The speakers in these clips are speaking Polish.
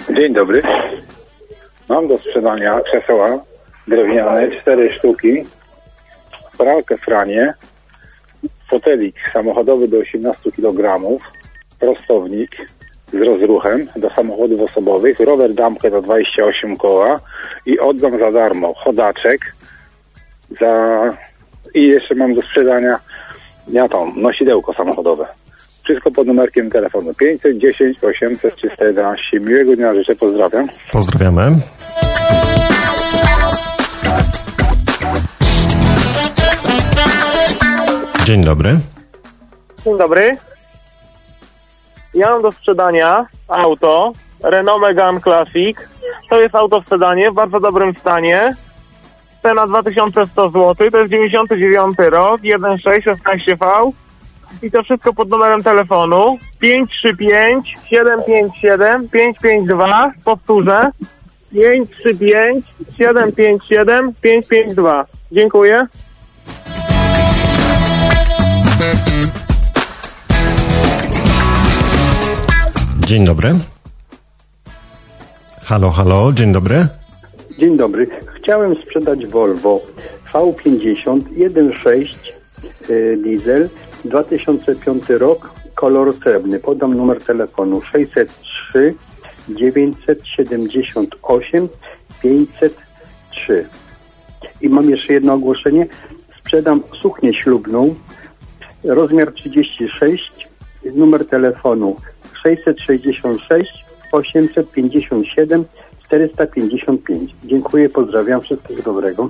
Dzień dobry. Mam do sprzedania krzeseła drewniane, 4 sztuki, pralkę Franie, fotelik samochodowy do 18 kg, prostownik z rozruchem do samochodów osobowych, rower dampkę do 28 koła i oddam za darmo chodaczek i jeszcze mam do sprzedania nosidełko samochodowe. Wszystko pod numerkiem telefonu 510 800 311. Miłego dnia życzę, pozdrawiam. Pozdrawiamy. Dzień dobry. Dzień dobry. Ja mam do sprzedania auto Renault Megane Classic. To jest auto w sedanie w bardzo dobrym stanie. Cena 2100 zł. To jest 99 rok, 1.6, 16V. I to wszystko pod numerem telefonu 535 757 552. Powtórzę. 535 757 552. Dziękuję. Dzień dobry. Halo, dzień dobry. Dzień dobry. Chciałem sprzedać Volvo V50 1.6 diesel 2005 rok, kolor srebrny. Podam numer telefonu 603 978 503. I mam jeszcze jedno ogłoszenie. Sprzedam suknię ślubną, rozmiar 36, numer telefonu 666 857 455. Dziękuję, pozdrawiam, wszystkiego dobrego.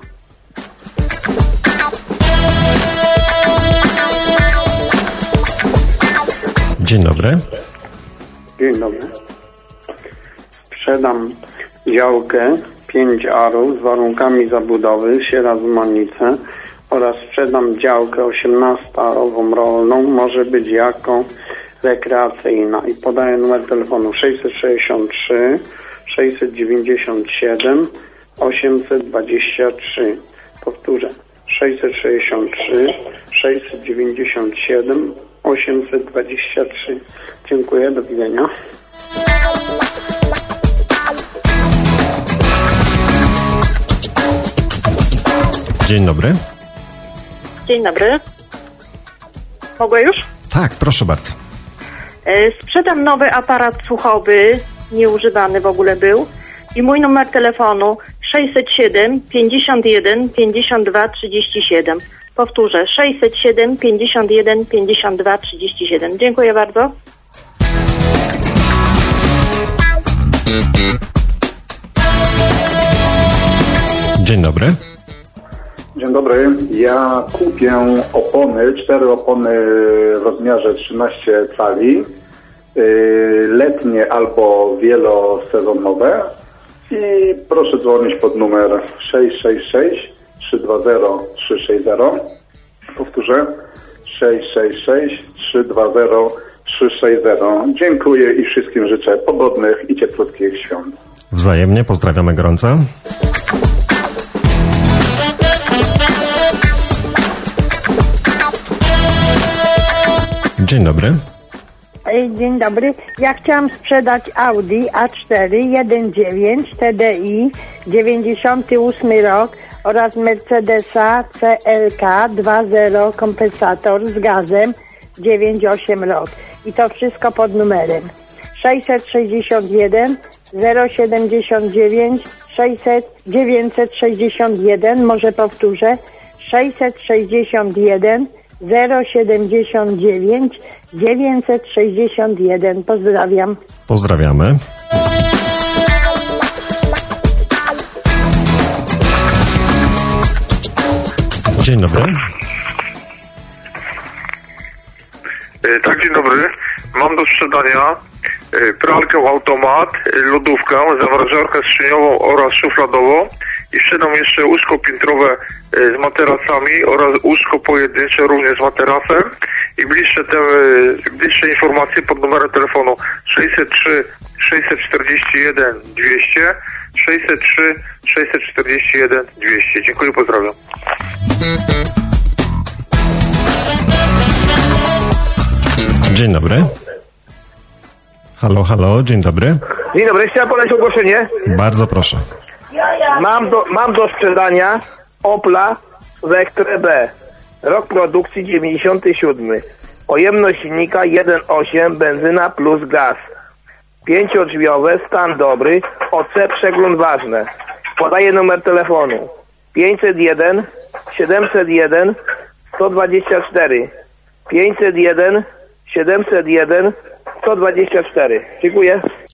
Dzień dobry. Dzień dobry. Sprzedam działkę 5 arów z warunkami zabudowy, siera z Manice oraz sprzedam działkę 18-arową rolną, może być jako rekreacyjna i podaję numer telefonu 663 697 823. Powtórzę 663 697 823. Dziękuję, do widzenia. Dzień dobry. Dzień dobry. Mogę już? Tak, proszę bardzo. Sprzedam nowy aparat słuchowy, nieużywany w ogóle był. I mój numer telefonu 607 51 52 37. Powtórzę 607 51 52 37. Dziękuję bardzo. Dzień dobry. Dzień dobry. Ja kupię opony, 4 opony w rozmiarze 13 cali, letnie albo wielosezonowe i proszę dzwonić pod numer 666 320 360. Powtórzę 666 320 360. Dziękuję i wszystkim życzę pogodnych i cieplutkich świąt. Wzajemnie, pozdrawiamy gorąco. Dzień dobry. Dzień dobry. Ja chciałam sprzedać Audi A4 1.9 TDI 98 rok oraz Mercedesa CLK 2.0 kompensator z gazem 9.8 rok. I to wszystko pod numerem 661 079 961. Może powtórzę 661 079 961. Pozdrawiam. Pozdrawiamy. Dzień dobry. Tak, dzień dobry. Mam do sprzedania pralkę automat, lodówkę, zamrażarkę skrzyniową oraz szufladową i sprzedam jeszcze łóżko piętrowe z materacami oraz łóżko pojedyncze również z materacem i bliższe informacje pod numerem telefonu 603 641 200 603 641 200. Dziękuję, pozdrawiam. Dzień dobry. Halo, halo, dzień dobry. Dzień dobry, chciałem podać ogłoszenie. Bardzo proszę. Mam do sprzedania Opla Vectra B. Rok produkcji 97. Pojemność silnika 1.8, benzyna plus gaz. 5-drzwiowe, stan dobry, OC przegląd ważne. Podaję numer telefonu 501 701 124. 501 701 124. Dziękuję.